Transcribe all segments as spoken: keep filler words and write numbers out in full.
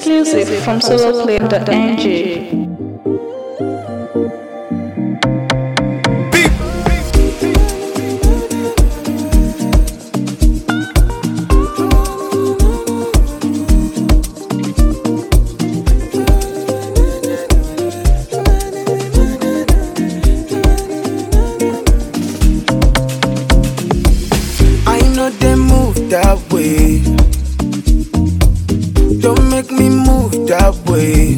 Music from solo play dot n g. That way, don't make me move that way.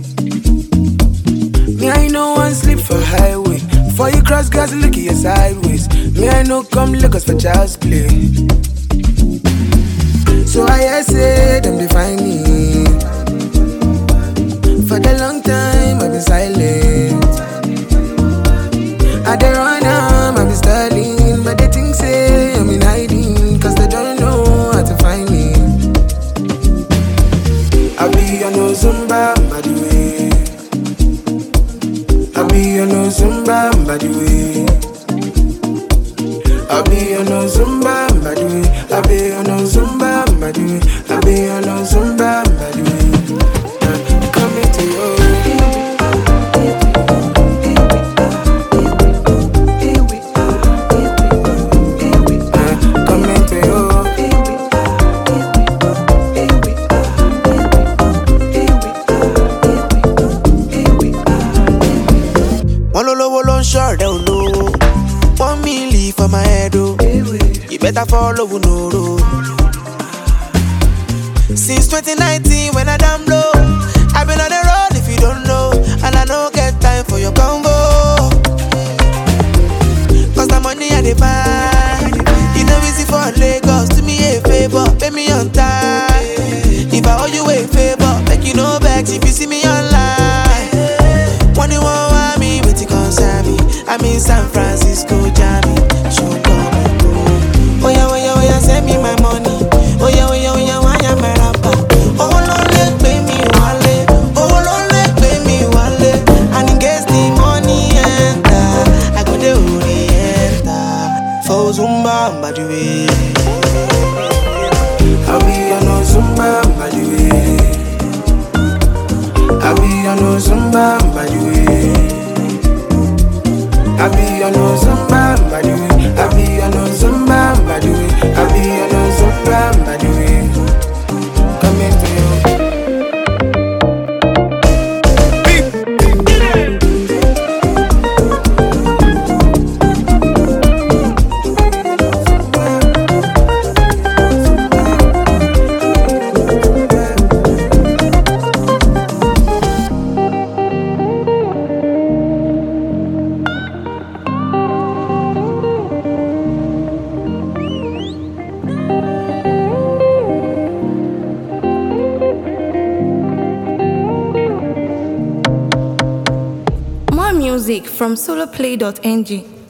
Me, I know one sleep for highway. For you cross gas, look at you sideways. Me, I know come Lagos for child's play. So I say them define me. For the long time I've been silent. I dey run am, I've been stalling, but they think say I'm in hiding, cause they don't know how to find me. I be on no Zumba, by the way. I be on no Zumba, by the way. I be on no Zumba, by the way. I be on no Zumba, by the way. I be on no Zumba, by the way. Uh, coming to you. Sure, don't know. One milli for my head, oh. You better follow, no road. Since twenty nineteen, when I damn low, I've been on the road if you don't know, and I don't get time for your Congo. Cause the money I dey find, you know easy for Lagos. Do me a favor, pay me on time. If I owe you a favor, make you no vex if you see me online. When you want me, wait you concern me. I'm in San Francisco, Jammy. Show come go. Oh yeah, oh yeah, oh yeah, send me my money. Oh yeah, oh yeah, oh yeah, why am I rapper? Oh no, let pay me wale. Oh no, let pay me wale. And in case the money enter, I go the orienta. For Zumba, by the way. I be on no Zumba, by the way. I be on no Zumba, by the way. I be on no Zumba, by the way. I be on no Zumba, by the way. I be on no Zumba, by the way. Coming to you. Music from solo play dot n g.